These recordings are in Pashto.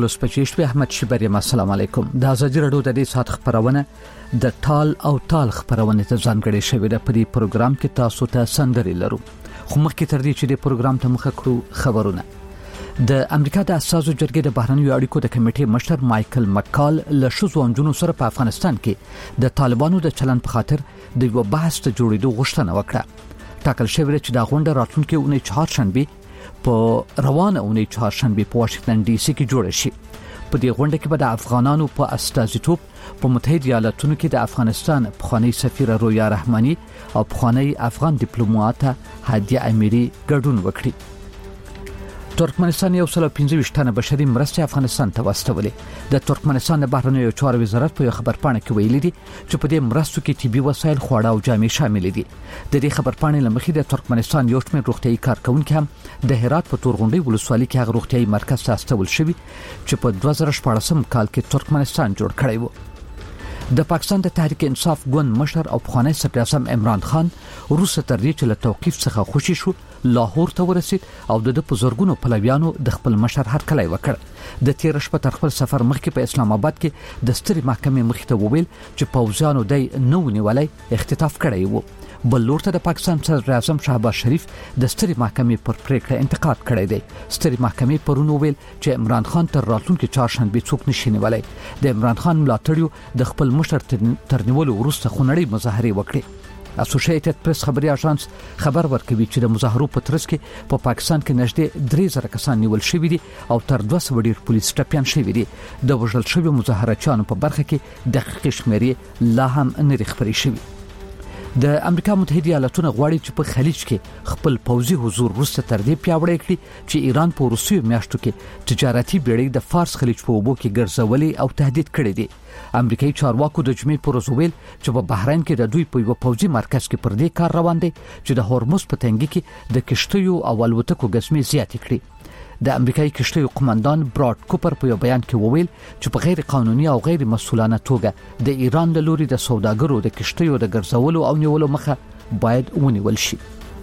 ولسپچیشت احمد شبریم. السلام علیکم. د ازادي رادیو د دې سات خبرونه د ټال او ټال خبرونه ته ځانګړې شوې ده. په دې پروګرام کې تاسو ته سندري لرو. خو مخکې تر دې چې د پروګرام ته مخه کړو خبرونه. د امریکا د اساسو جرګې د بهرنیو اړیکو د کمیټې مشر مایکل مکال له شوزو انجونو سره په افغانستان کې د طالبانو د چلن په خاطر د یو بحث ته جوړېدو غوښتنه وکړه. ټاکل شوی چې د غونډه راتلونکي اونۍ چهارشنبه په روانه اونۍ چهارشنبه په واشنگټن ډي سي کې جوړ شي. په دې غونډه کې به د افغانانو په استازیتوب په متحده ایالاتونو کې د افغانستان پخوانی سفیر رویا رحماني او پخوانی افغان ډیپلوماټ هادیه امیری ګډون وکړي. ترکمنستان یو سل 25 تنه بشري مرستې افغانستان ته واستولې. د ترکمنستان د بهرنیو چارو وزارت په خبرپاڼه کې ویلي دي چې په دې مرستو کې طبي وسایل، خواړه او جامې شامل دي. د دې خبرپاڼې لمخې د ترکمنستان یو شمېر روغتيایي کارکونکو هم د هرات په تورغونډي ولسوالۍ کې هغه روغتيایي مرکز ته استول شوی چې په 2014 کال کې ترکمنستان جوړ کړی و. د پاکستان د تحریک انصاف ګوند مشر او پخوانی صدر اعظم عمران خان روسه تر دې چې له توقيف څخه خوشي شو لاهور ته ورسید او د بزرګونو پلویانو د خپل مشر هرکلی وکړ. د 13 شپه تر خپل سفر مخکې په اسلام آباد کې د ستري محکمې مخې ته وویل چې پوځیانو د نو نیولای اختطاف کړی وو. بل لور ته د پاکستان صدر اعظم شهباز شریف د ستري محکمې پر پریکړه انتقاد کړی دی. ستري محکمې پرون ویل چې عمران خان تر راتلونکي چهارشنبه څوک نشي نیولای. د عمران خان ملاتړیو د خپل مشر تر نیولو وروسته خونړۍ مظاهره وکړه. اسوسییټډ پریس خبري اژانس خبر ورکوي چې د مظاهرو په ترڅ کې په پاکستان کې نږدې 3000 کسان نیول شوي دي او تر 200 ډیر پولیس ټپيان شوي دي. د وژل شوي مظاهرچیانو په برخه کې دقیق شمیرې لا هم نه خبري شوي. د امریکا متحده ایالاتونو غواړي چې په خلیج کې خپل پوځي حضور وروسته تر دې پیاوړی کړي چې ایران په روسیې میاشتو کې تجارتي بیړۍ د فارس خلیج په اوبو کې ګرځولې او تهدید کړي دي. امریکایي چارواکو د جمعې پر ورځ ویل چې په بحرین کې د دوی په یو پوځي مرکز کې پر دې کار روان دي چې د هورمز په تنګي کې د کشتیو او الوتکو ګزمې زیاتې کړي. د امریکایي کشتیو قومندان براډ کوپر په یو بیان کې وویل چې په غیر قانوني او غیر مسؤلانه توګه د ایران له لوري د سوداګرو د کشتیو د ګرځولو او نیولو مخه باید ونیول شي.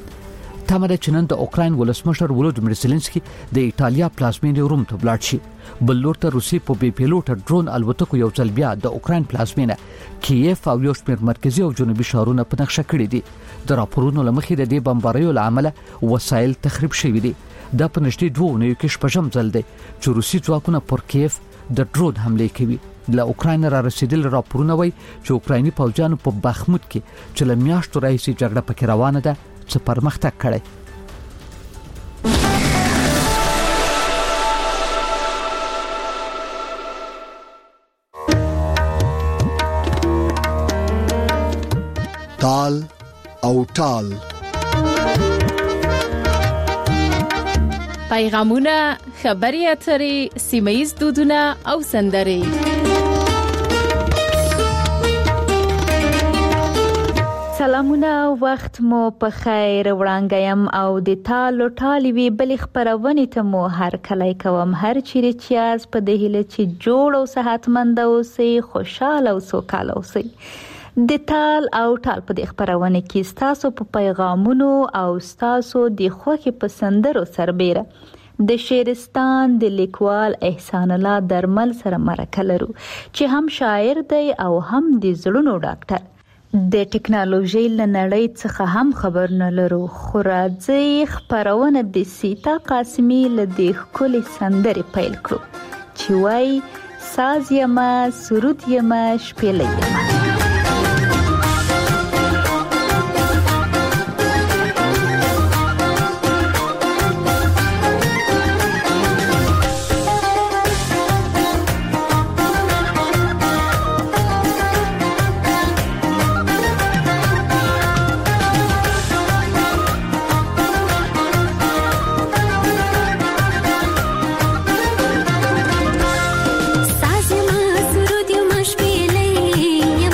تمره چنن د اوکراین ولسمشر ولودیمیر زيلنسکي د ایتالیا پلازمینې روم ته ولاړ شي. بل لور ته روسي په بي پیلوټ ډرون الوتکو یو ځل بیا د اوکراین پلازمینه کیف او یو شمېر مرکزی او جنوبي ښارونه په نقشه کړی دي. د راپورونو لمخې د دې بمباریو لامل وسایل تخریب شوي دي. دا په نږدې 2 اونیو کې شپږم ځل دی چې روسي ځواکونه پر کیف د ډرون حمله کوي. له اوکراین را رسیدل راپورونه وایي چې اوکرایني پوځیانو په بخموت کې چې له میاشتو راهیسې جګړه پکې روانه ده څه پرمختګ کړی. ټال او ټال پیغامونه، خبري اترې، سیمه‌ییز دودونه او سندرې. سلامونه، وخت مو په خیر وړاندایم او د ټالو ټالوي بل خبرونه ته مو هر کله کوم هر چیرې چیاز په دهله چې جوړ او صحتمند اوسئ، خوشاله او سوکاله اوسئ. د ټال او ټال په خبرونه کې ستاسو په پیغامونو او ستاسو د خوخي پسندرو سربېره د شیرستان د لیکوال احسان الله درمل سره مرکه لرو چې هم شاعر دی او هم د زړونو ډاکټر. د ټکنالوژي لنړۍ څخه هم خبر نه لرو. خو راځي خبرونه د سیتا قاسمی له د خولي سندري پیل کړو چې وای ساز یما سرود یما شپېلې یما. Sazima surud yama shpele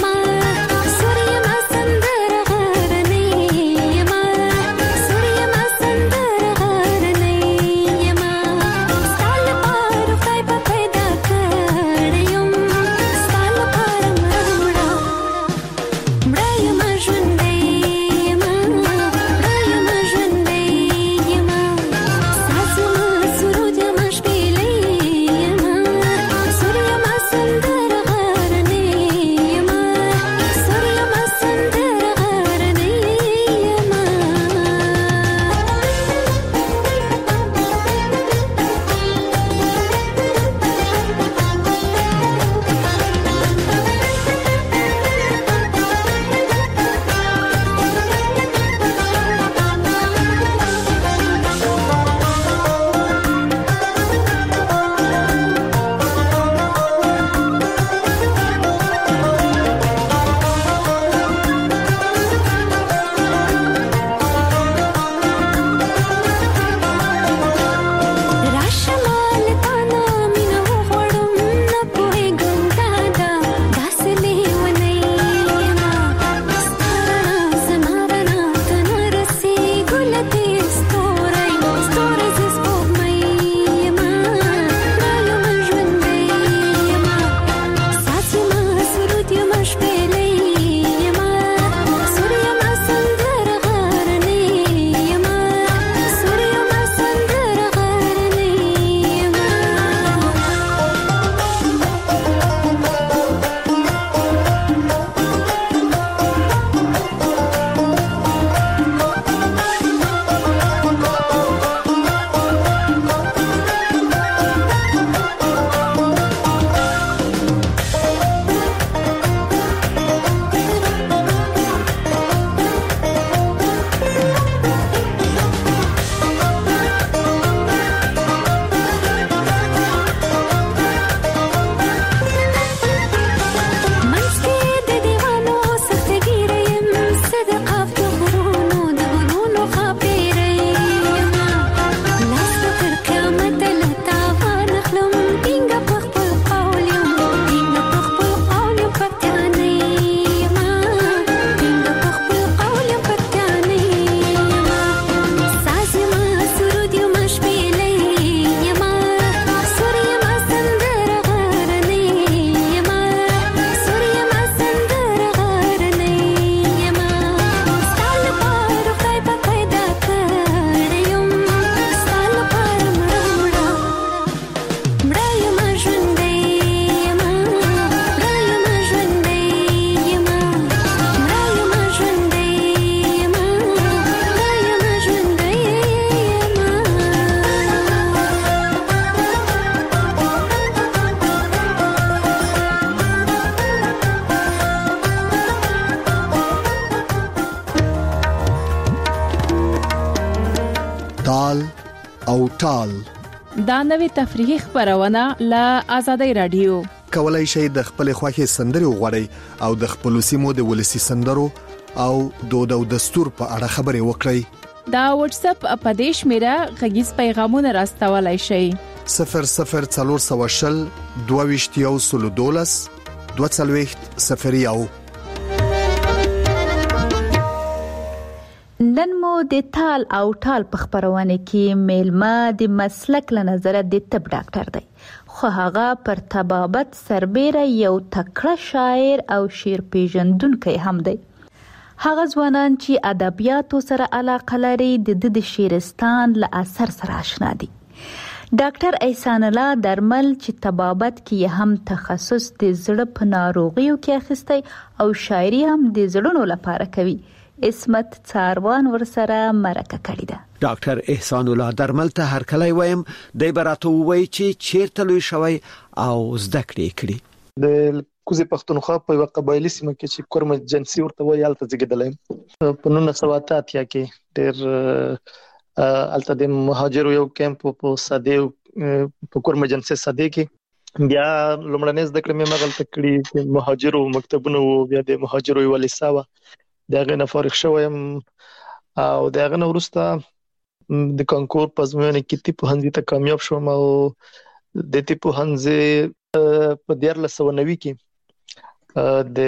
تال او ټال دا نوې تفریحي خبرونه له آزادۍ رادیو. کولای شئ د خپل خوښي سندري وغوړئ او د خپل سیمو د ولسی سندرو او دود او دستور په اړه خبري وکړئ. دا واتس اپ اپدیش میرا غږیز پیغامونه راستولای شئ. 0040 22 012 نن مو د تال او ټال په خبرونه کې میلمه د مسلک له نظر د طب ډاکټر دی، خو هغه پر طبابت سربېره یو تکړه شاعر او شعر پیژندونکی هم دی. هغه ځوانان چې ادبیاتو سره علاقه لري د شعرستان له اثر سره آشنا دي. ډاکټر احسان الله درمل چې طبابت کې هم تخصص د زړه په ناروغیو کې اخیستی او شاعري هم د زړونو لپاره کوي. اسمت څاروان ورسره مرکه کړې ده. ډاکټر احسان الله درمل ته هر کله وایم د براتو وای چې چیرته لوي شوی او زده کړې د کوزي پښتونخوا په یو قبایلی سیمه کې چې کورم جنسي ورته وایي الته زیږیدلم په 1980 کې ډېر الته د مهاجرو یو کیمپ په ساده په کورم جنسي ساده کې بیا لومړنۍ زده کړې مې مغل تکړی مهاجرو مکتبونو بیا د مهاجرو یو لیساوه دغه نه فارغ شوم او دغه نه ورسته د کانکور پزمونه کې تی په هندي ته کامیاب شوم او د تی په هندي په 1990 کې د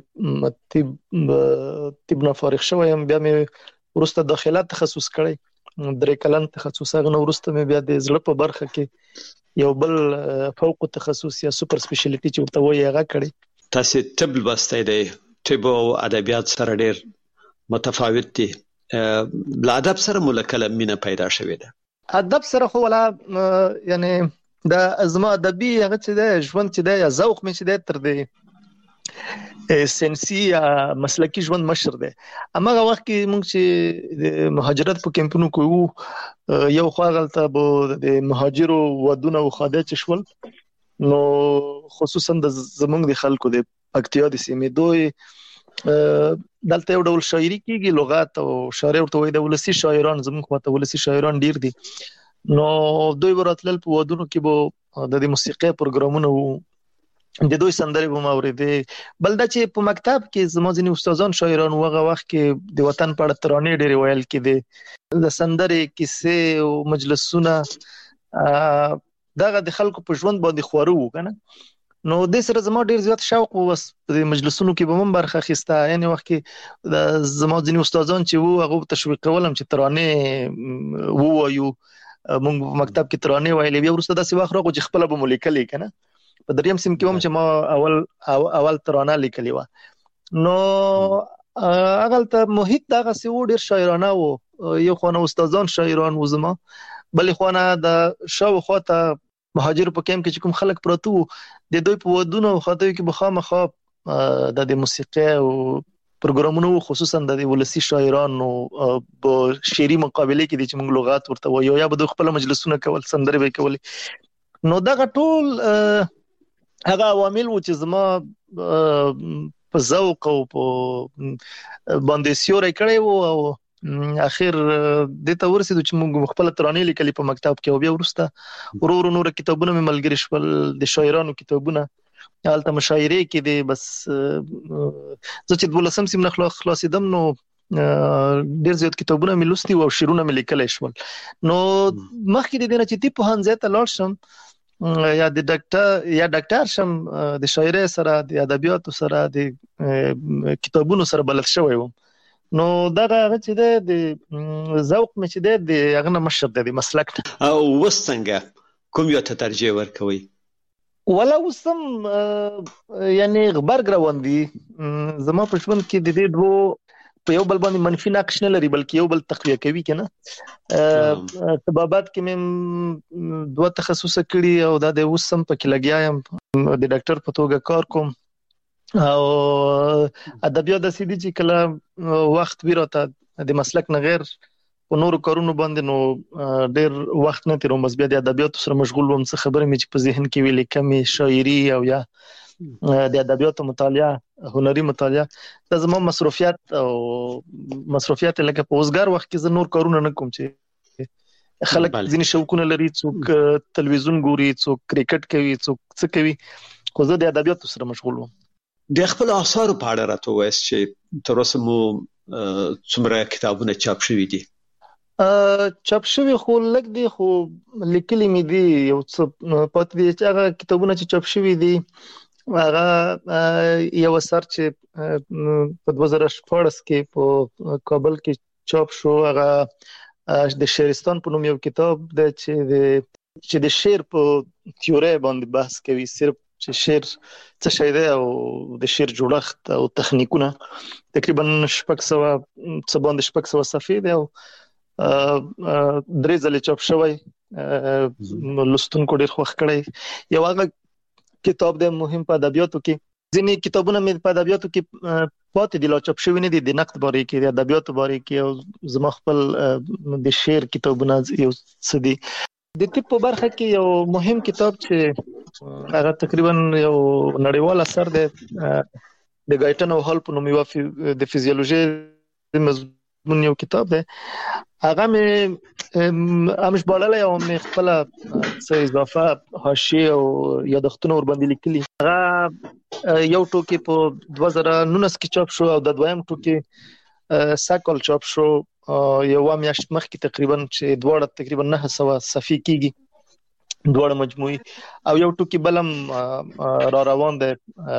طب نه فارغ شوم بیا مې ورسته داخله تخصص کړی 3 کلن تخصص هغه نو ورسته مې بیا د زړه په برخه کې یو بل فوق تخصص یا سوپر سپیشلیټی چې ورته وایي هغه کړی. تاسو طب بسته دی طب او ادبیات سره ډېر متفاوت دي. له ادب سره ملکه مینه پیدا شوې ده. ادب سره خو ولا یعنی د ازما ادبي هغه چې د ژوند چې د ذوق مې چې د تر دې سنسي مسلکی ژوند مشر دی. امغه وخت کې موږ چې د مهاجرت په کمپونو کوو یو خواغلته د مهاجرو ودونه او خاده چشول نو خصوصا د زمونږ د خلکو د پکتیا د سیمې دوی دلته یو ډول شاعري کیږي لغات او شاعر ورته وایي د ولسی شاعران زمونږ خواته ولسی شاعران ډیر دي نو دوی وراتل په ودونو کې به د موسیقي پروګرامونه د دوی سندرې به ماورېدې بل دا چې په مکتب کې زموږ ځینې استادان شاعران وغه وخت کې د وطن په اړه ترانې ډېرې ویل کېدې د سندرې کیسې او مجلسونه دغه د خلکو په ژوند باندې خورو کنه نو د سره زما ډیر زیات شوق وس په مجلسونو کې به من برخه اخیسته یعنی وخت کې د زما ځینې استادان چې وو هغه تشویق کولم چې ترانې ووایو موږ مکتب کې ترانې ویلې بیا وروسته داسې وخت راغو چې خپل به ملیکلې کنه په دریم سیم کې هم چې ما اول ترانه لیکلې و نو هغه ته محیط دغه سی و ډیر شاعرانه و یو خو استادان شاعران و زما بلې خو نه د شاو خواته مهاجر په کیمپ کې کوم خلک پروتو د دوی په ودونو خاطر کې بخامخه د موسیقي او پروګرامونو خصوصا د ولسی شاعرانو په شعري مقابله کې د موږ لغات ورته وایو یا به خپل مجلسونه کول سندرې به کول نو دا ټول هغه عوامل و چې زما په ذوق او په باندې سیوري کړی وو او اخر د تورسید چې موږ خپل ترانې لیکلې په مکتب کې او بیا ورسته ورور نور کتابونه مې ملګری شول د شاعرانو کتابونه حالته مشاعره کې دي بس زه چې 12 سیم نه خلاصیدم نو ډیر زیات کتابونه مې لوستي او شعرونه مې لیکلای شول نو مخکې د دې چې په هنځه ته لاړ شم یا د ډاکټر شم د شاعرۍ سره د ادبیاتو سره د کتابونو سره بلد شوی وم نو دا چې د ذوق مې چې د هغه نه مشر د مسلک او وسنګه کوم یو ته ترجیح ورکوي ولا وسم یعنی غبرګ روان دي زما په ژوند کې د دې دوه په یو بل باندې منفي نقش نه لري بلکې یو بل تقویه کوي کنه طبابت کې مې 2 تخصص کړی او دا د وسم په کې لګیایم د ډاکټر په توګه کار کوم او ادبیات د سیدی چې کله وخت ویراته د مسلک نه غیر په نورو کارونو باندې نو ډېر وخت نه تیروم بس بیا د ادبیات سره مشغول وم څه خبره مې چې په ذهن کې ویلې کمې شاعري او یا د ادبیاتو مطالعه هنري مطالعه د زما مصروفیات لکه په اوسګار وخت کې زه نور کارونه نه کوم چې خلک ځینې شوقونه لري، څوک تلویزیون ګوري، څوک کرکټ کوي، څوک څه کوي، خو زه د ادبیاتو سره مشغول وم. د خپل آثارو په اړه راته وایي چې تر اوسه مو څومره کتابونه چاپ شوي دي؟ چاپ شوي خو لږ دي، خو لیکلي مې دي یو څه پاتې دي. چې هغه کتابونه چې چاپ شوي دي هغه یو اثر چې په 2014 کې په کابل کې چاپ شو، هغه د شعرستان په نوم یو کتاب دی چې د شعر په تیوري باندې بحث کوي، صرف چې شعر څه شی دی او د شعر جوړښت او تخنیکونه. تقریبا 600 صفحې دی او 3 ځله چاپ شوی، لوستونکو ډېر خوښ کړی. یو هغه کتاب د مهم په ادبیاتو کې، ځینې کتابونه مې په ادبیاتو کې پاتې دي لا چاپ شوي نه دي، د نقد باره کې، د ادبیاتو باره کې، او زما خپل د شعر کتابونه یو څه دي. د طب په برخه کې یو مهم کتاب چې هغه تقریبا یو نړیوال اثر دی، د ګایټن او هال په نوم یو د فزیولوژي مضمون یو کتاب دی. هغه مې امش بالله او مې خپل څه اضافه حاشیه او یادښتونه ور باندې لیکلي. هغه یو ټوکی په 2019 کې چاپ شو او د دویم ټوکی ساکل چاپ شو یو میاشت مخکې تقریبا، چې دواړه تقریبا 900 صفحې کېږي دواړه مجموعي، او یو ټوکی بلم را روان دی،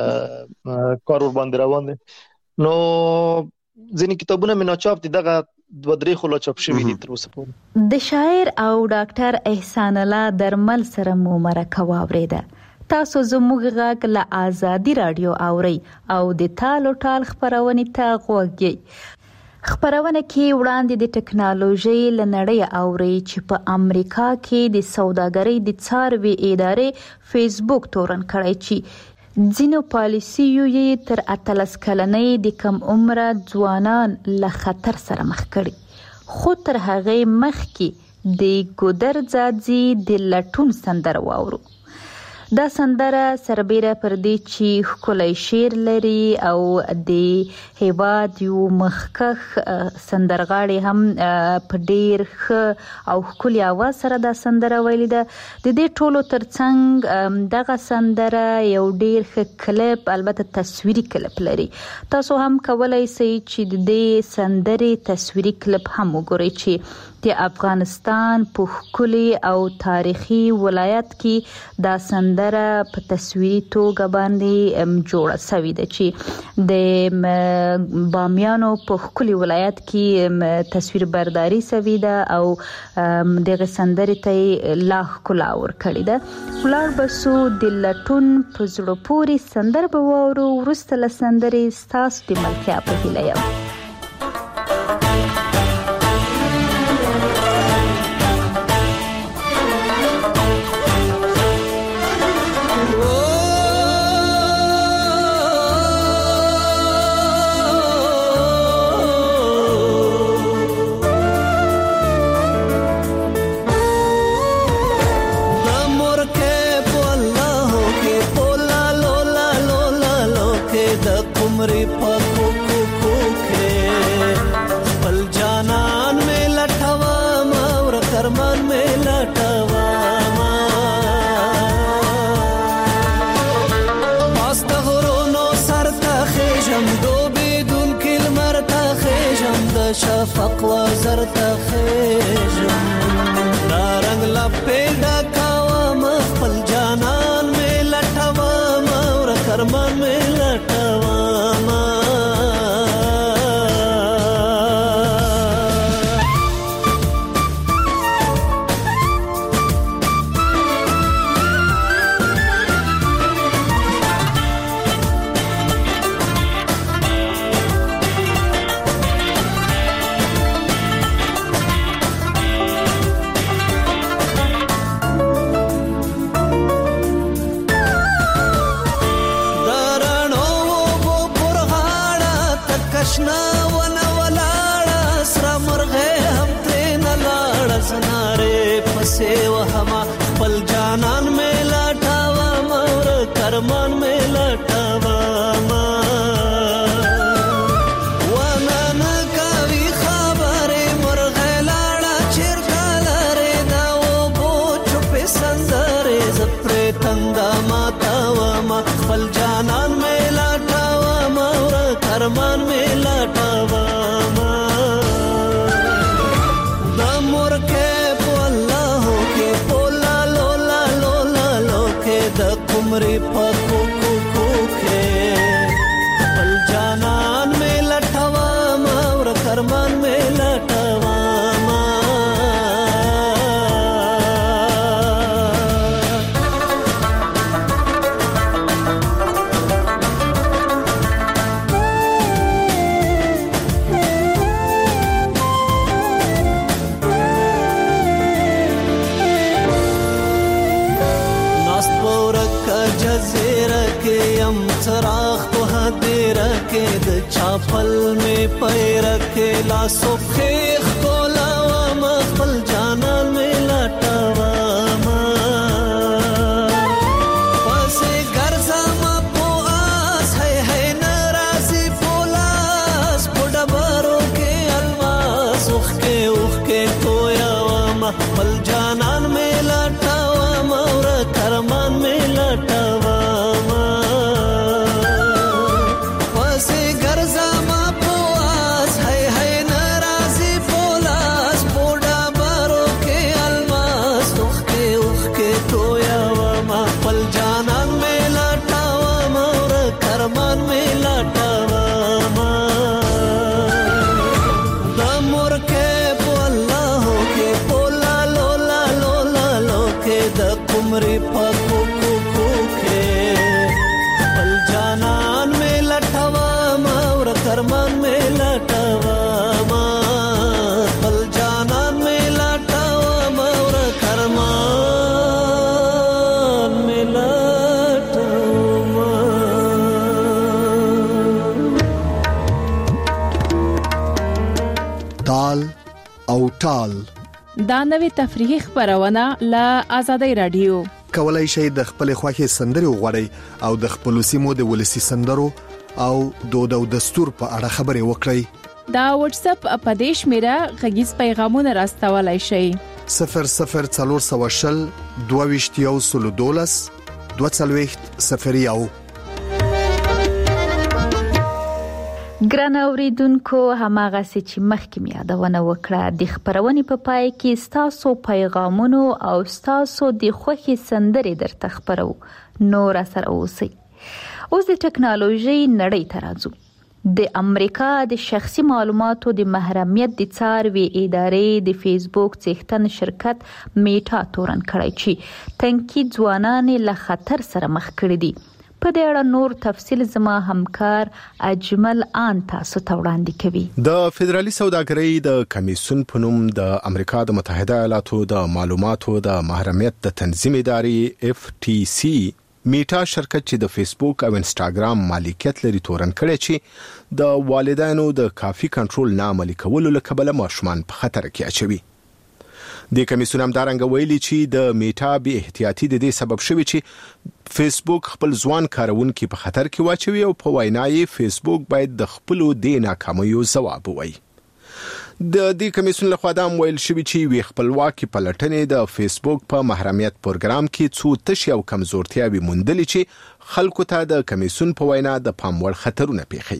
کار ور باندې روان دی. نو ځینې کتابونه مې ناچاپ دي، دغه 2-3 خو لا چاپ شوي دي تر اوسه پورې. د شاعر او ډاکټر احسان الله درمل سره مو مرکه واوریده. تاسو زموږ غږ له آزادي رادیو اورئ او د تالو ټال خبرونې ته غوږ یې. خبرونه کې وړاندې د ټکنالوژي له نړۍ اوري چې په امریکا کې د سوداګرۍ د څاروي ادارې فیسبوک تورن کړی چې ځینو پالیسیو یې تر 18 کلنۍ د کم عمره ځوانان له خطر سره مخ کړي. خو تر هغه مخکې د ګودر ځاځي د لټون سندره واورو. دا سندره سربیره پر دې چې ښکلی شعر لري او د هیواد یو مخکښ سندرغاړي هم په ډیر ښه او ښکلي اواز سره دا سندره ویلې ده. د دې ټولو ترڅنګ دغه سندره یو ډیر ښه کلپ، البته تصویري کلپ لري. تاسو هم کولای شئ چې د دې سندرې تصویري کلپ هم وګورئ چې د افغانستان په ښکلي او تاریخي ولایت کې دا سندره په تصویري توګه باندې جوړه شوې ده، چې د بامیانو په ښکلي ولایت کې تصویر برداری شوې ده او دغه سندرې ته لا ښکلا ورکړې ده. ولاړ بسو د لټون په زړه پورې سندره به واورو. وروسته له سندرې ستاسو د ملتیا په هیله یم. شفق وزر تخیجم دا رنگ لپیدا کاوام خپل جانان میں لټوام اور کرمان میں لټوام. کرمان میں لټوام ونن کوي خبره مرغه لاړه چیرته لري کرمان مې لټوما चराग तो हाथे रखे द चापल में पैर रखे लासो खेख को लावा मखल जाना में लटावा पासे गर्जा मा पो आस है नाराजी पोलास पोडा बारो के अलवास उख के तोयावा मखल जाना में लटावा मौरा करमान में लटावा करमान में लटावा पल जाना में लटावा और करमान में लटावा। ताल او ټال دا نوې تفریحي خبرونه له آزادۍ رادیو کولای شئ د خپل خوښي سندري وغوړئ او د خپل سیمو د ولسی سندرو او دود او دستور په اړه خبرې وکړئ. دا واتس اپ اپدیش میرا غږیز پیغامونه راستولای شئ 0040 22 22 ګران اوریدونکو هماغه چې مخکې می یادونه وکړه د خبرونې په پای کې ستاسو پیغامونو او ستاسو د خوښي سندرې درته خبرو نور سره اوسئ. اوس د ټکنالوژي نړۍ ته راځو. د امریکا د شخصي معلوماتو د محرمیت د څاروي ادارې د فیسبوک څښتن شرکت میټا تورن کړی چې تنکي ځوانان له خطر سره مخ کړي دي. په دې اړه نور تفصیل زما همکار اجمل آن تاسو ته وړاندې کوي. د فدرالي سوداګرۍ د کمیسیون په نوم د امریکا د متحده ایالاتو د معلوماتو د محرمیت د تنظیم ادارې FTC میټا شرکت چې د فیسبوک او انستاګرام مالکیت لري تورن کړی چې د والدینو د کافي کنټرول نه عملي کولو له کبله ماشومان په خطر کې اچوي. د کمیسیون همدارنګه ویلي چې د میټا بی احتیاطي د دې سبب شوی چې فیسبوک خپل ځوان کارونکو په خطر کې واچوي او په وینای فیسبوک باید د خپل د ناکامیو ځواب ووایي. د دې کمیسیون له خوا دا ویل شوی چې وی خپلواکي پلټنې د فیسبوک په محرمیت پروګرام کې څو تشي او کمزورتیاوي موندلې چې خلکو ته د کمیسیون په وینا د پاموړ خطرونه پیښي.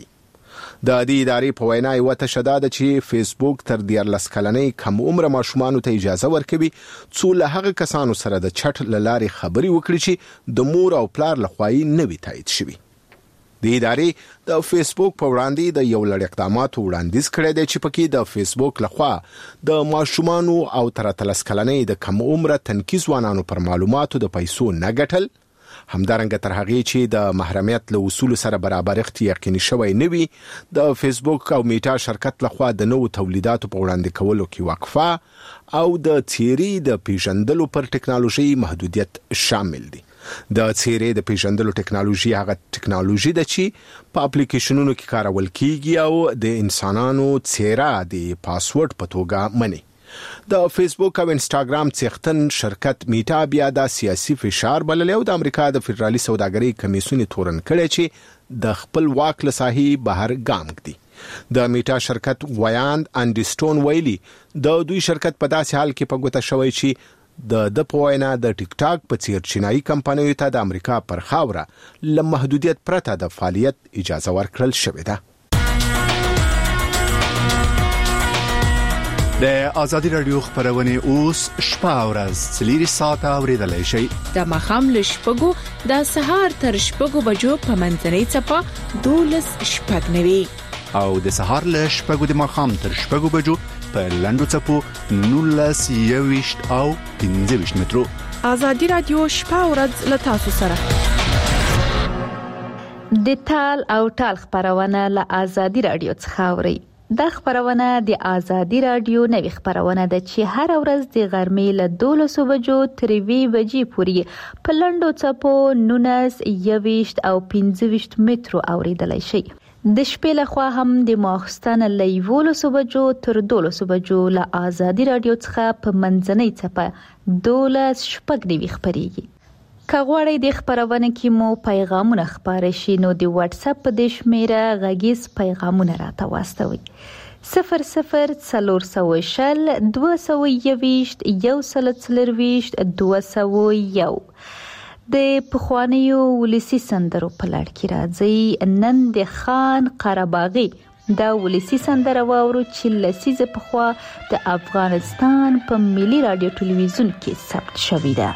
د دې ادارې په وینا یو تشداد چې فیسبوک تر 14 کلنۍ کم عمر ماشومان ته اجازه ورکوي څو له هغه کسانو سره د چټ لارې خبري وکړي چې د مور او پلار لخوا یې نوي تایید شوی. د ادارې د فیسبوک په وړاندې د یو لړ اقداماتو وړاندیز کړی دی چې پکې د فیسبوک لخوا د ماشومانو او تر 13 کلنۍ د کم عمر تنکي ځوانانو پر معلوماتو د پیسو نه ګټل، همدارنګه تر هغه چې د محرمیت له اصول سره برابرښت یقیني شوی نه وي د فیسبوک او میټا شرکت لخوا د نوو تولیداتو په وړاندې کولو کې وقفه او د تیری د پیژندلو پر ټکنالوژي محدودیت شامل دي. د څیرې د پیژندلو ټکنالوژي هغه ټکنالوژي ده چې په اپلیکیشنونو کې کارول کیږي او د انسانانو څیره د پاسورډ په توګه مني. د فیسبوک او انستاګرام څښتن شرکت میټا بیا د سیاسي فشار بللی او د امریکا د فدرالي سوداګرۍ کمیسیون تورن کړی چې د خپل واک له ساحې بهر ګام کړي. د میټا شرکت ویاند انډیسټون ویلي د دوی شرکت په داسې حال کې په ګوته شوی چې د پوینا د ټیک ټاک په څیر چینایي کمپنیو ته د امریکا پر خاوره له محدودیت پرته د فعالیت اجازه ورکړل شوې ده. د آزادي رادیو خبرونه اوس شپه او ورځ 3 ساعته اوریدلای شئ. د مخام لشپګو د سهار تر شپګو بجو په منځنۍ چپه 12 شپږ نوي او د سهار له 6 د ماښام تر 6 بجو په لندو چپو 19 او 15 مترو. ازادي رادیو شپه او ورځ له تاسو سره. د تال او ټال خبرونه له ازادي رادیو څخه اوري. د خبرونه د ازادي رادیو نوې خبرونه ده چې هر ورځ د غرمې له 12 بجو تر 2 بجې پورې په لندو چپو 19 او 15 مترو اوریدلای شي. د شپې له خوا هم د ماخستن له 11 بجو تر 12 بجو له ازادي رادیو څخه په منځنۍ چپه 12 شپږ خبريږي. کغوړې د خبرونه کې مو پیغامونه خبرې شي نو د واتس اپ د شمیره غږیز پیغامونه راته واستوي 0040 221 201 د پخوانیو ولسی سندرو په لړ کې راځي نن د خان قرباغي دا ولسی سندره واورو چې لسیزه پخوا د افغانستان په ملي رادیو ټلویزیون کې ثبت شوې ده.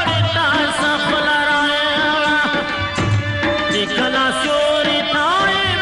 कला चोरी ताए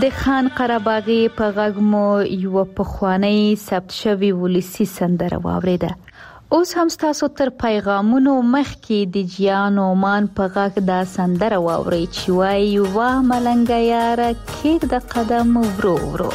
د خان قرهباغي په غږ مو یو پخوانی ثبت شوی ولسی سندره واوریده. اوس هم تاسو تر پیغامونو مخکې د جیان اومان په غږ دا سندره واوري چې وایي واه ملنګ یاره کېږ د قدم ورو ورو.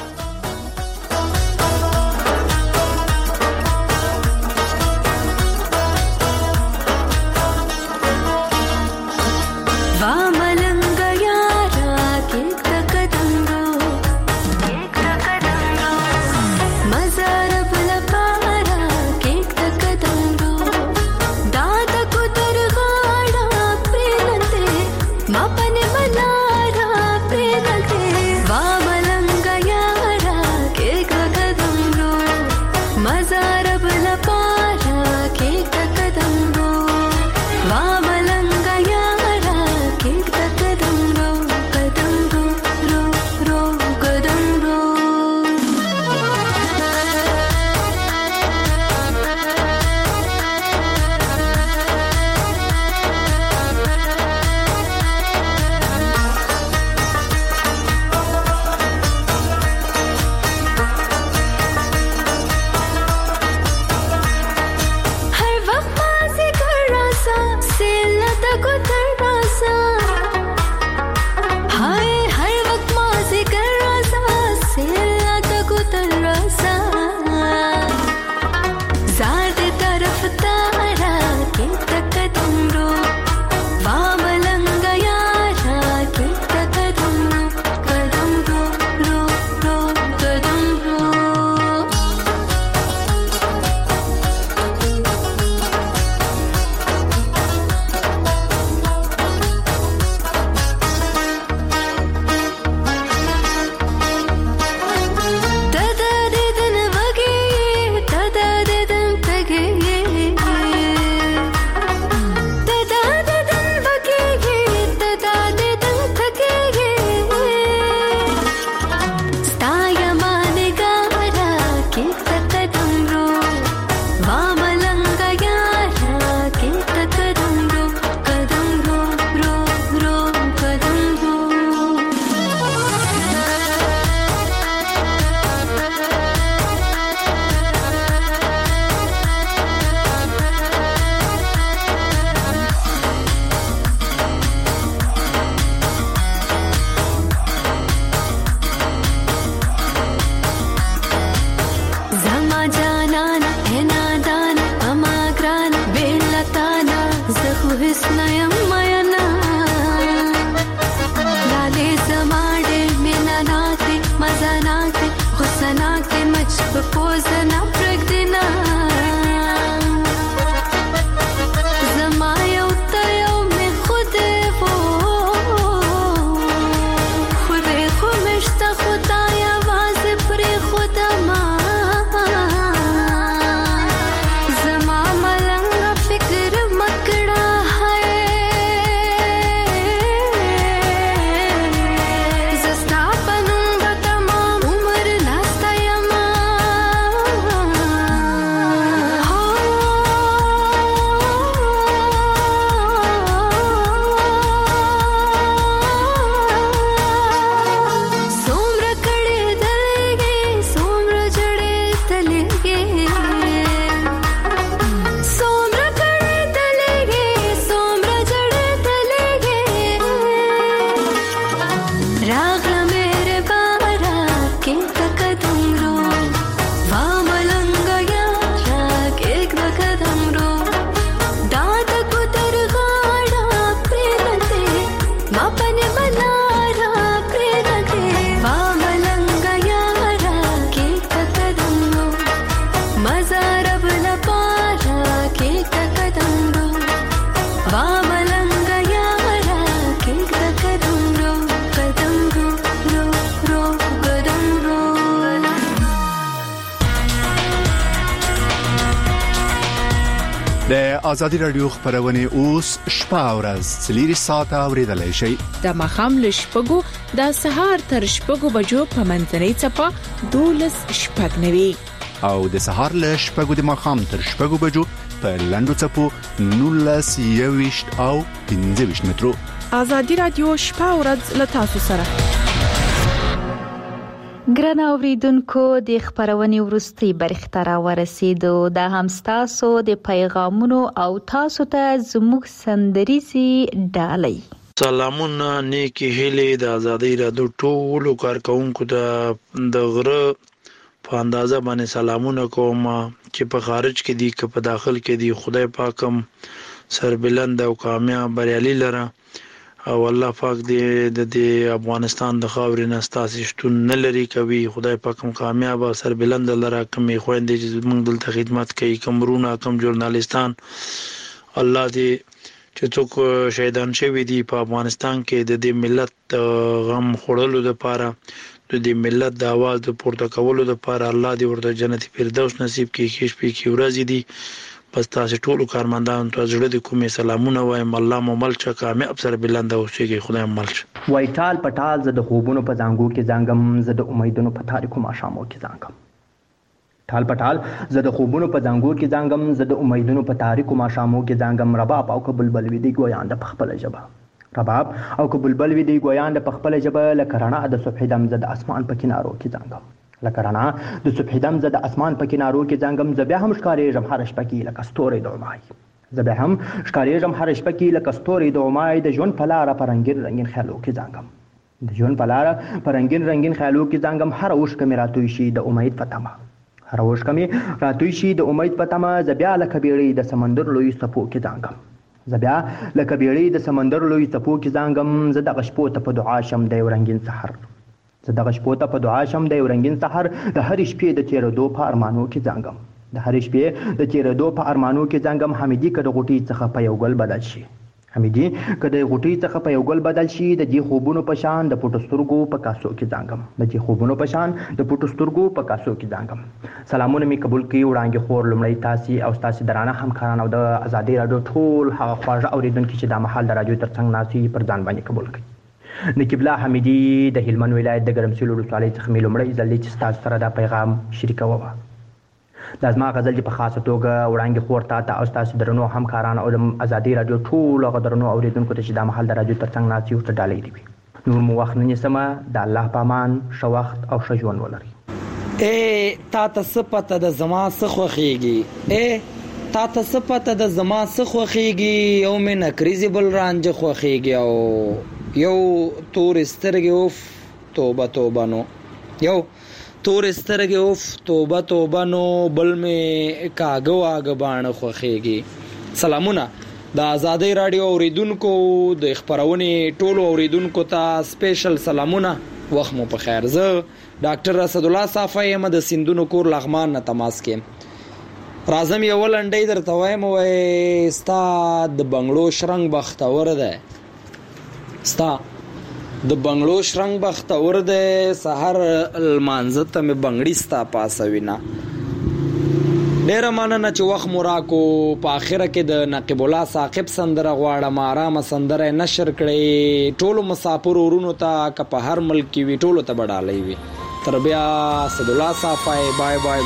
د ازادي رادیو خبرونه اوس شپه او ورځ 3 ساعته اوریدلای شئ. د مخام لشپګو د سهار تر شپګو بجو په منځنۍ چپا 12 شپږنوي او د سهار لشپګو د مخام تر شپګو بجو په لندو چپو 19 او 15 مترو. ازادي رادیو شپه او ورځ له تاسو سره. ګران اوریدونکو د خبرونې ورستي برخه را ورسېدو دا هم تاسو د پیغامونو او تاسو ته زموږ سندريزي ډالۍ سلامونه نیکی هیلې د ازادۍ رادیو ټولو کارکونکو ته د غره په اندازه باندې سلامونه کوم چې په خارج کې دي که په داخل کې دي. خدای پاکم سربلند او کامیاب بریالي لره او الله پاک دې د افغانستان د خاورې نه ستاسو شتون نه لري کوي. خدای پاکم کامیاب او سربلند لره کومې خويندې چې موږ دلته خدمت کوي کمرونه کم ژورنالستان الله دې چې څوک شهیدان شوي دي په افغانستان کې د دې ملت غم خورلو لپاره د دې ملت د आवाज د پورته کولو لپاره الله دې ورته جنت فردوس نصیب کړي. هیڅ پکې ورځي دي پس تاسو ټول کارمندان ته زړه د کومې سلامونه وایم. الله مو ملچ کامیاب سره بلند اوسېږي. خدای ملچ وای ټال پټال زه د خوبونو په زنګو کې زنګم زه د امیدونو په تاریکو ماشامو کې زنګم. ټال پټال زه د خوبونو په زنګو کې زنګم زه د امیدونو په تاریکو ماشامو کې زنګم. رباب او کبلبل وی دی ګویان د خپل جبه رباب او کبلبل وی دی ګویان د خپل جبه لکرانه د صبح دم زه د اسمان په کنارو کې زنګم. لکرانه د صبح دم زه د اسمان په کنارو کې زنګم. زه بیا هم ښکارېږم هر شپه کې لکه ستوري د امید. زه بیا هم ښکارېږم هر شپه کې لکه ستوري د امید. د ژوند په لاره په رنګین رنګین خیالو کې زنګم. د ژوند په لاره په رنګین رنګین خیالو کې زنګم. هر اوښکه مې راتوی شي د امید په تمه هر اوښکه مې راتوی شي د امید په تمه. زه بیا لکه بیړۍ د سمندر لوی څپو کې زنګم. زه بیا لکه بیړۍ د سمندر لوی څپو کې زنګم. زه دغه شپو ته په دعا شم د یو رنګین سحر. زه دغه شپو ته په دعا شم د یو رنګین سحر. د هر شپې د تیرېدو په ارمانو کې زنګم. د هر شپې د تیرېدو په ارمانو کې زنګم. حمیدي که د غوټۍ څخه په یو ګل بدل شي حمیدي که د غوټۍ څخه په یو ګل بدل شي د دې خوبونو په شان د پټو سترګو په کاسو کې زنګم. د دې خوبونو په شان د پټو سترګو په کاسو کې زنګم. سلامونه مې قبول کړي وړاندې خور لومړی تاسو او تاسو درانه همکاران او د ازادي رادیو ټول هغه خواږه اوریدونکو چې د محل د رادیو ترڅنګ ناسي پر ځان باندې قبول کړي. نقیب الله حمیدي د هلمند ولایت د ګرمسیر ولسوالۍ څخه مې لومړی ځل چې تاسو سره دا پیغام شریکوم. دا زما غزل چې په خاصه توګه وړاندې خور ته او تاسو درنو همکاران او د ازادي رادیو ټول هغه درنو اوریدونکو ته چې د محل د رادیو ترڅنګ ناسي ورته ډالۍ دي. نور مو وخت نه نیسمه د الله په امان ښه وخت او ښه ژوند ولرئ. تا ته څه پته د زما څه خوښیږي تا ته څه پته د زما څه خوښیږي یو مې نکریزي بل رانجه خوښیږي او یو تور سترګې اوف توبه توبه نو یو تور سترګې اوف توبه توبه نو بل مې کاغه واغه باڼه خوښیږي. سلامونه د ازادۍ رادیو اوریدونکو د خبرونې ټولو اوریدونکو ته سپیشل سلامونه. وخت مو په خیر. زه ډاکټر اسد الله صافی یم د سیندونو کور لغمان نه تماس کې راځم. یو لنډۍ درته وایم وای ستا د بنگلو شرنګ بختور ده ستا د بنگلو شرنګ بختور ده سحر المانزه ته مې بنگړی ستا پاسوینا. ډیره مننه چې وخت مو راکو. په اخره کې د نقیب الله ثاقب سندره غواړم آرامه سندره نشر کړي ټولو مسافر ورونو ته که په هر ملک کې وي ټولو ته بډالۍ وي. تر بیا اسد الله صافی بای بای.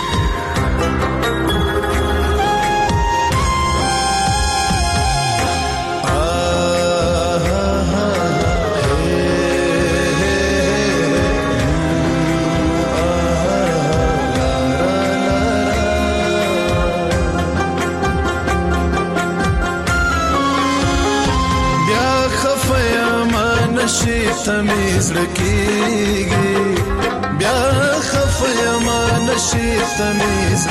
تمیز رکیږي بیا خفیما نشي تمیز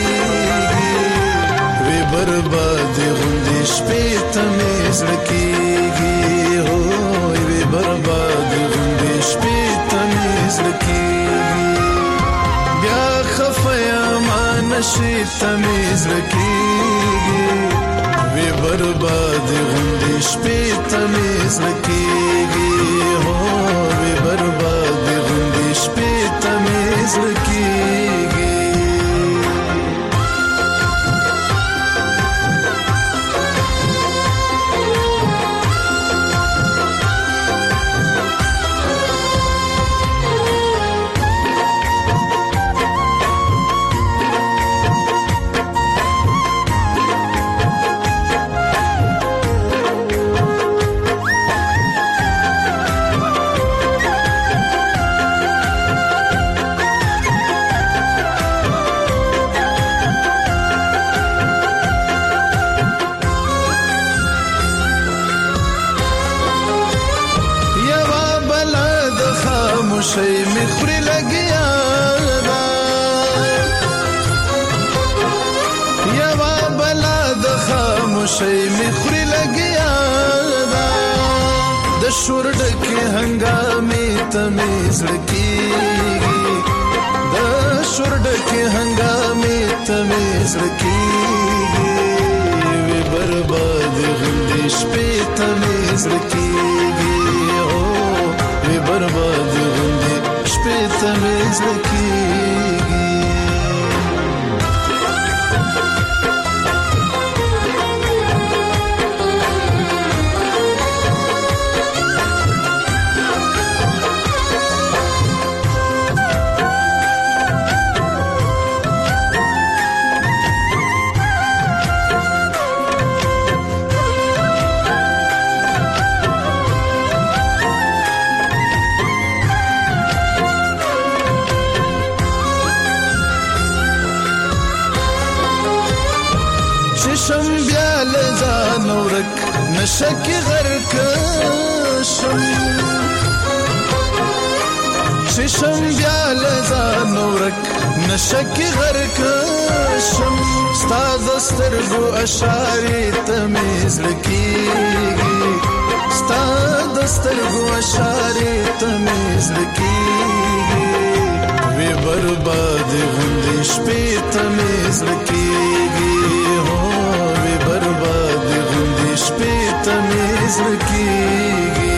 رکیږي وی برباد غوندي شپې تمیز رکیږي هو وی برباد غوندي شپې تمیز رکیږي بیا خفیما نشي تمیز رکیږي وی برباد غوندي شپې تمیز رکیږي وی برباد غوندي شپې تمیز رکیږي. خاموشي مخري لګیا دا د شور ډکه هنګامې تمیز لکېږي د شور ډکه هنګامې تمیز لکېږي وی برباد غوندې شپې تمیز لکېږي او وی برباد غوندې شپې تمیز لکېږي شم بیا لزان ورک نشکی غرق شم شم بیا لزان ورک نشکی غرق شم ستا دسترګو اشارې تمیز لکېږي ستا دسترګو اشارې تمیز لکېږي وی برباد غوندې شپې تمیز لکېږي برباد غوندې شپې تمیز لکېږي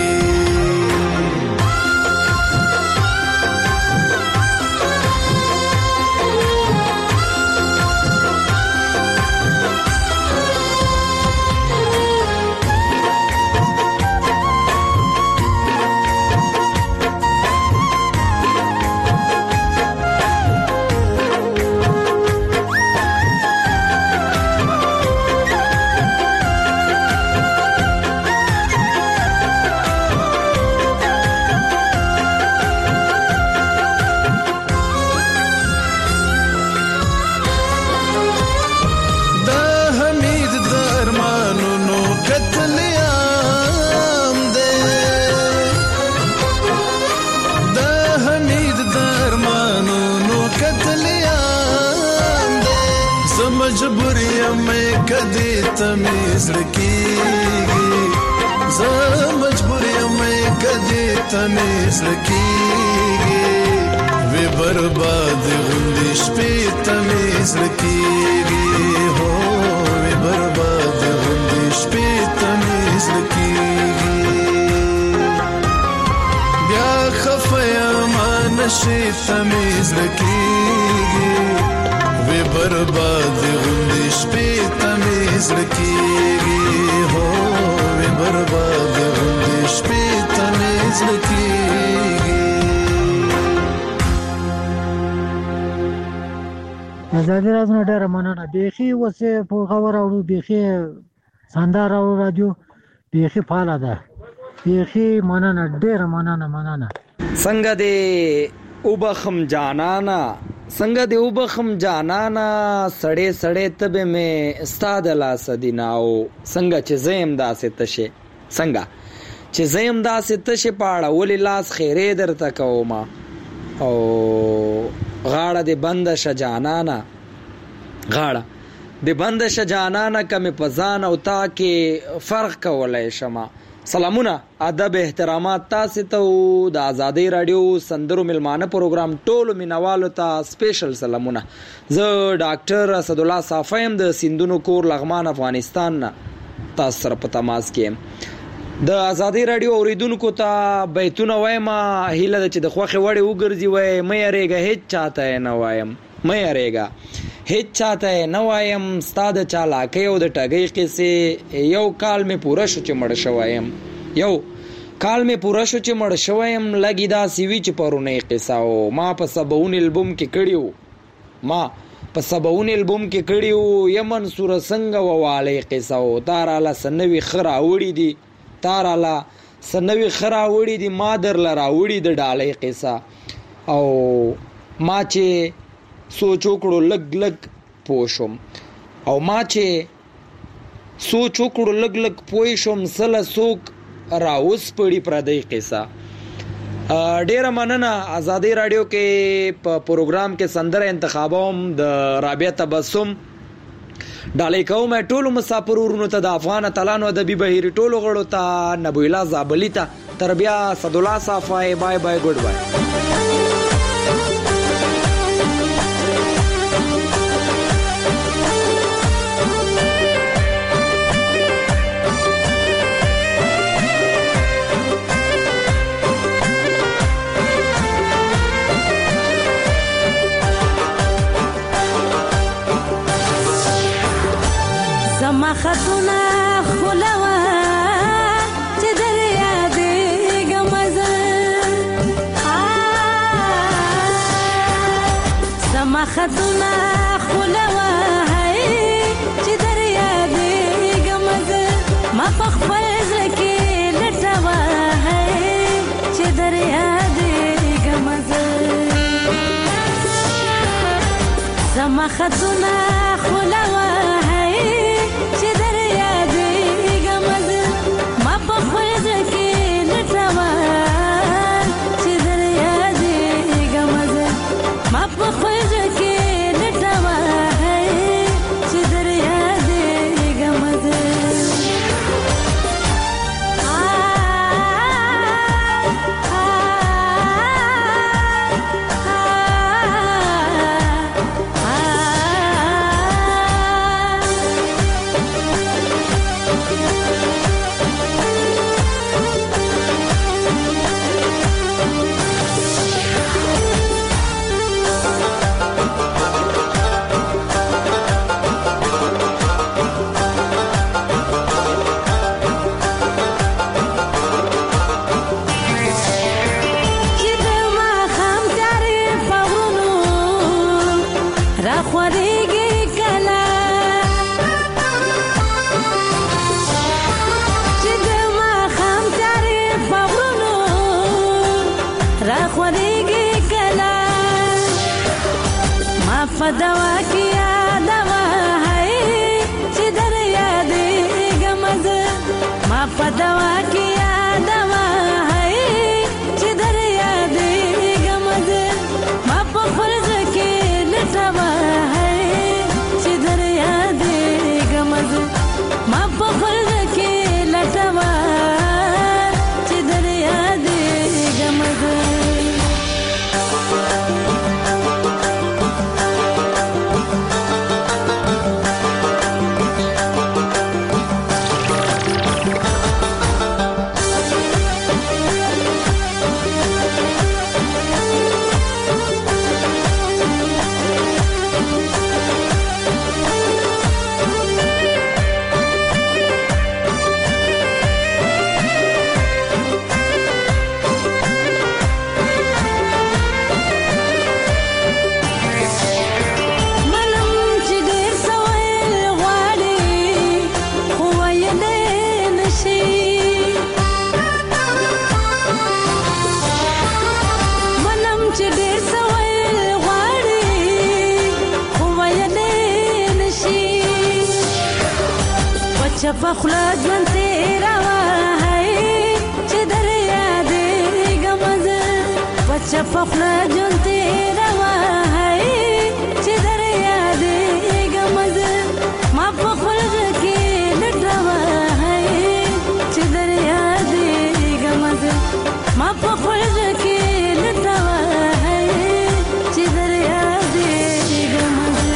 تمیز لکېږي زه مجبور یم کدی تمیز لکېږي وی برباد غوندې شپې تمیز لکېږي هو وی برباد غوندې شپې تمیز لکېږي بیا خفه یم نشي تمیز لکېږي وی برباد غوندې شپې تمیز لکېږي هو وی برباد غوندې شپې تمیز لکېږي ازادي راځنه ډېر مننه بیخي وسه په خبر اورو بیخي ساندار اورو رادیو بیخي فعال ده بیخي مننه ډېر مننه څنګه دې وبخم جانانا څنګه دې وبخم جانانا سړې سړې تبه مې استاد لا سدیناو څنګه چې زم داسې تشه څنګه چې زم داسې تشه پاړه ولې لاس خیره درته کوما او غاړه دې بند شجانانا غاړه دې بند شجانانا کمه پزان او تا کې فرق کولای شمه سلامونه ادب احترامات تاسو ته د آزادۍ رادیو سندرو ملمانه پروګرام ټولو مینوالو ته سپیشل سلامونه زه ډاکټر اسد الله صافیم د سیندونو کور لغمان افغانستان تاسو سره په تماس کې د آزادۍ رادیو اوریدونکو ته بیتونه وایم هیله چې د خوخه وړي وګرځي وای مې ریګه هیڅ چاته نه وایم مې ریګه هیڅ چاته نه وایم ستاد چالاکي او د ټګي قصې یو کال می پوره شو چې مړ شوایم یو کال می پوره شو چې مړ شوایم لګی دا سیوی چې پرونه قصه او ما په سبون البوم کې کړیو ما په سبون البوم کې کړیو یمن سور څنګه وواله قصه او تاراله سنوي خرا وړي دي تاراله سنوي خرا وړي دي ما در لرا وړي د ډالې قصه او ما چې سوچ وکړو لګ لګ پوښوم او ما چې سوچ وکړو لګ لګ پوښوم سله سوک راوس پړی پردې قصه ډیره مننه آزادۍ رادیو کې په پروګرام کې سندره انتخابوم د رابعه تبسم ډالۍ کوم ټولو مسافر ورونو ته د افغان اتلانو ادبي بهیر ټولو غړو ته نبویلا زابلی ته تر بیا صد الله صافای بای بای ګډ بای. زما خطونه خلوه چې در یادېږم زه زما خطونه خلوه چې در یادېږم زه ما په خپل زړه کې لټوه چې در یادېږم زه زما خطونه خلوه فدوا کی یادوا چې در یادېږم زه ما فدوا کی یادوا چې در یادېږم زه ما په خپل زړه کې لټوه چې در یادېږم زه ما په خپل زړه کې لټوه چې در یادېږم زه پخلا ژوند تیروا چې در یادېږم زه پچه پخلا ژوند تیروا چې در یادېږم زه ما په خپل زړه کې لټوه چې در یادېږم زه ما په خپل زړه کې لټوه چې در یادېږم زه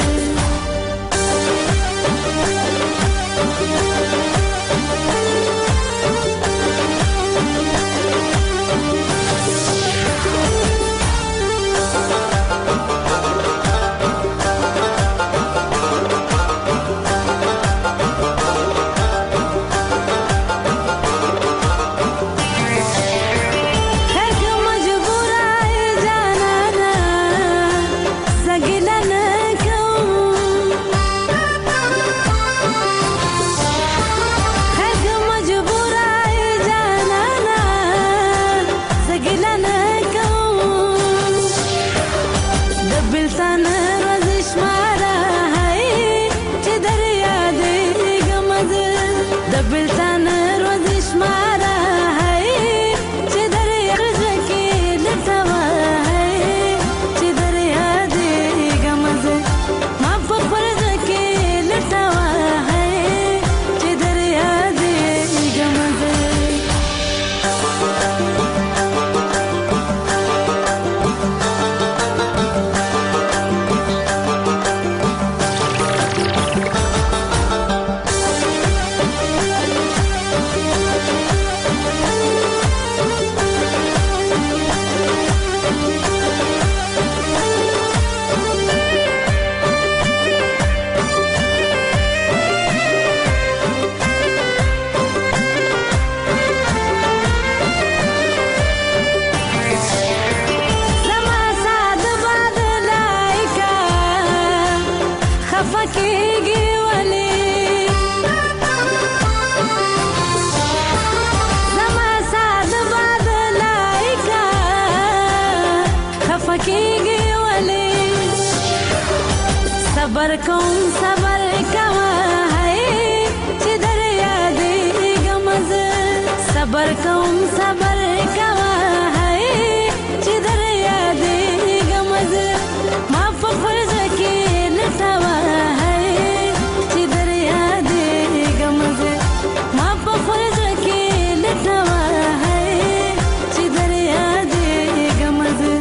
کېږي ولې زما ساد باد لایکا خفه کېږي ولې صبر کوم صبر کوه چې در یادېږم زه صبر کوم صبر کوه چې در یادېږم زه ما په فرض کې لټوه چې در یادېږم زه ما په فرض کې لټوه چې در یادېږم زه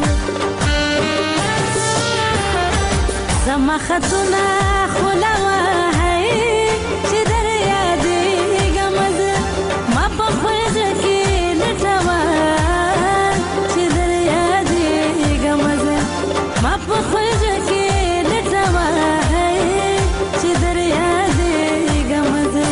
زما خطونه خولوه چې در یادېږم زه ما په فرض کې لټوه چې در یادېږم زه ما په فرض کې لټوه چې در یادېږم زه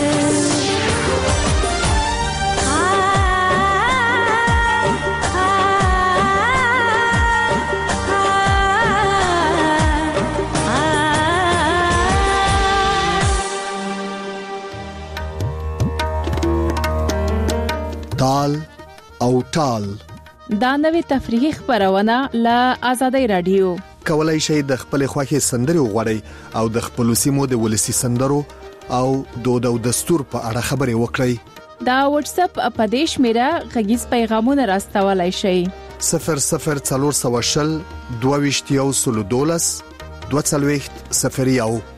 تال او ټال دا نوې تفریحي خبرونه له آزادۍ رادیو کولای شئ د خپل خوښي سندري وغوړئ او د خپل سیمو د ولسی سندرو او دود او دستور په اړه خبري وکړئ. دا واتس اپ اپدیش میرا غږیز پیغامونه راستولای شئ 0040 2212 22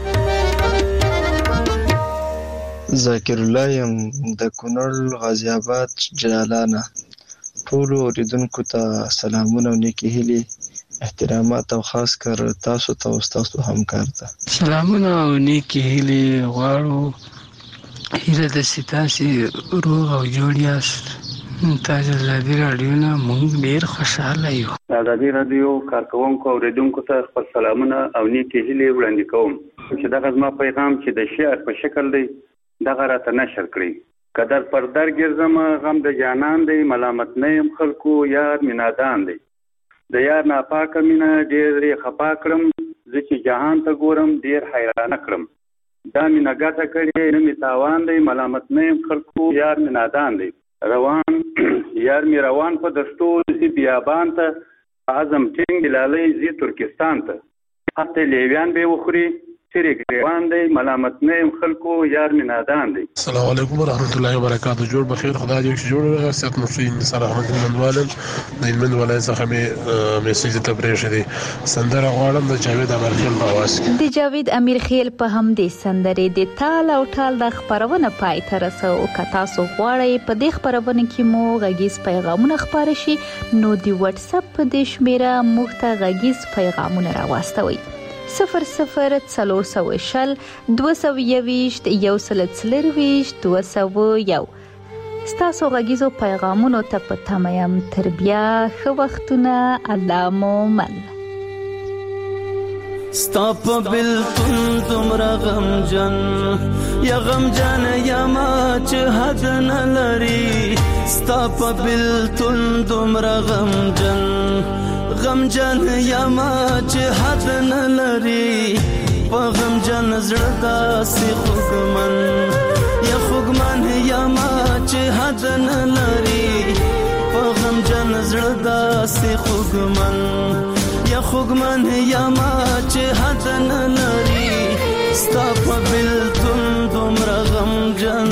ذاکر الله يم د کونړ غازی آباد جلالانه ټول اوریدونکو ته سلامونه او نیکی هیلې احترامات او خاص کر تاسو ته او تاسو همکار ته سلامونه او نیکی هیلې غواړو هیله د ستاسي روغ او جوړ یاست. تاسو د رادیو نه مونږ ډیر خوشاله یو. د رادیو کارکونکو او اوریدونکو ته خپل سلامونه او نیکی هیلې وړاندې کوم چې دا غزما پیغام چې د شعر په شکل دی دغه راته نشر کړی. قدر پردر ګرځم غم د جانان دی ملامت نه يم خلکو یار مینادان دی د یار ناپاک مینه ډېر خپا کړم زه چې جهان ته ګورم ډېر حیران کړم دا مینه ګټه کړې نه می تاوان دی ملامت نه يم خلکو یار مینادان دی روان یار می روان په دشتو زی بیابان ته اعظم ټینګ لالي زی ترکستان ته هفته لیوان به وخوري چیرې ګریوان دی ملامت نه يم خلکو یار مینادان دی. السلام علیکم ورحمت الله وبرکاته. جوړ بخیر خدای دې چې جوړ سات مسلمان سره احمد منوالن د من ولای څخه می میسج ته پرېښې دي سندره غواړم د جاوید امرخیل په आवाज کې. د جاوید امرخیل په هم دې سندره د تال او ټال د خبرونه پای ته رسو کتا سو غواړي په دې خبرونه کې مو غږیز پیغامونه خبر شي نو دی واتس اپ په دې شمیره مخته غږیز پیغامونه راوستوي 0040 221 201 ستاسو غږیزو پیغامونو ته په تمام تربیه خو وختونه الله مو من ستاپ بلتون تمرا غمجن یا غمجن یا ما چې حد نه لري ستاپ بلتون تمرا غمجن یا ما چې حد نه لري په غمجن زړه داسې خوږمن یا ما چې حد نه لري په غمجن زړه داسې خوږمن یا ما چې حد نه لري ستا په بلتون دومره غمجن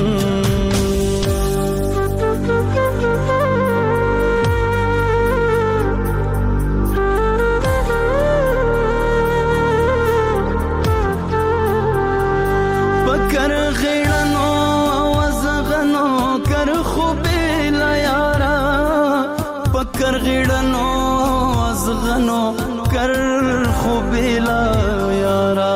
پکر غیړنو وزغنو کر خوبې لا یارا پکر غیړنو وزغنو کر خوبې لا یارا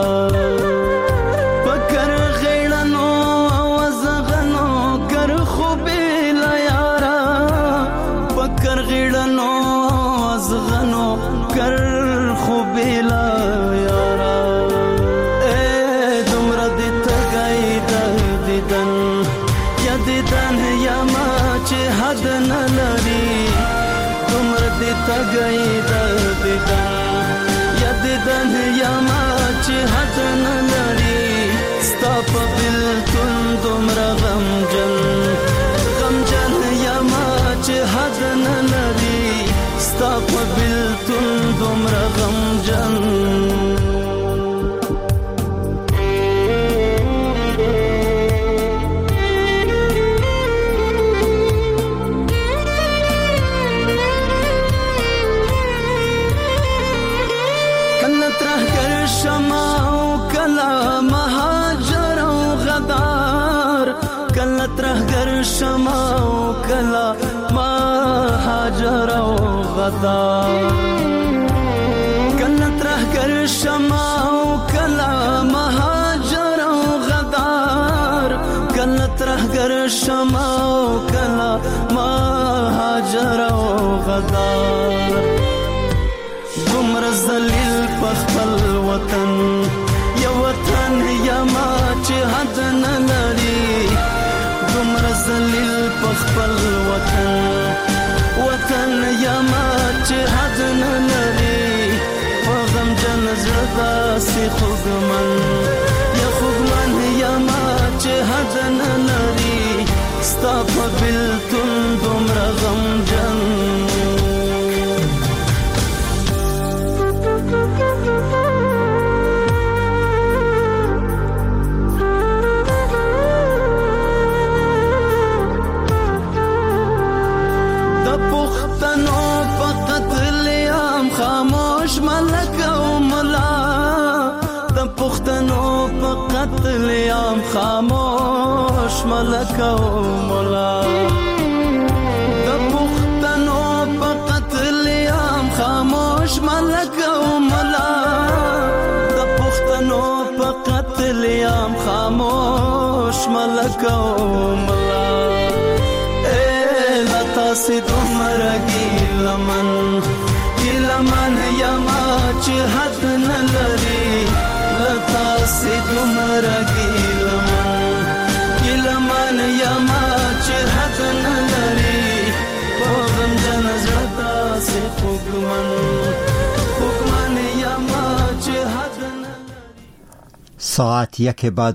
پکر غیړنو وزغنو کر خوبې لا یارا پکر غیړنو وزغنو کر خوبې لا یارا یا ما چې حد نه لري عمر دې تګي د دیدن یا ما چې حد نه لري شمع او کلا مهاجر او غدار کله ترهګر شمع او کلا مهاجر او غدار کله ترهګر شمع او کلا مهاجر او غدار دومره ذلیل په خپل وطن یا وطن یا ما چې حد نه لري دومره ذلیل په خپل وطن یا ما چې حد نه لري په غمجن زړه داسې خوږمن یا ما چې حد نه لري ستا په بېلتون دومره غمجن خاموش ملک او مولا د پښتنو په قتل عام خاموش ملک او مولا د پښتنو په قتل عام خاموش ملک او مولا اے لتا سي دومره ګیلمن یا ما چې حد نه لري لتا سي دومره ګیلمن یا ما چې حد نه لري په غمجن زړه داسې خوږمن یا ما چې حد نه لري. ساعت 1 بعد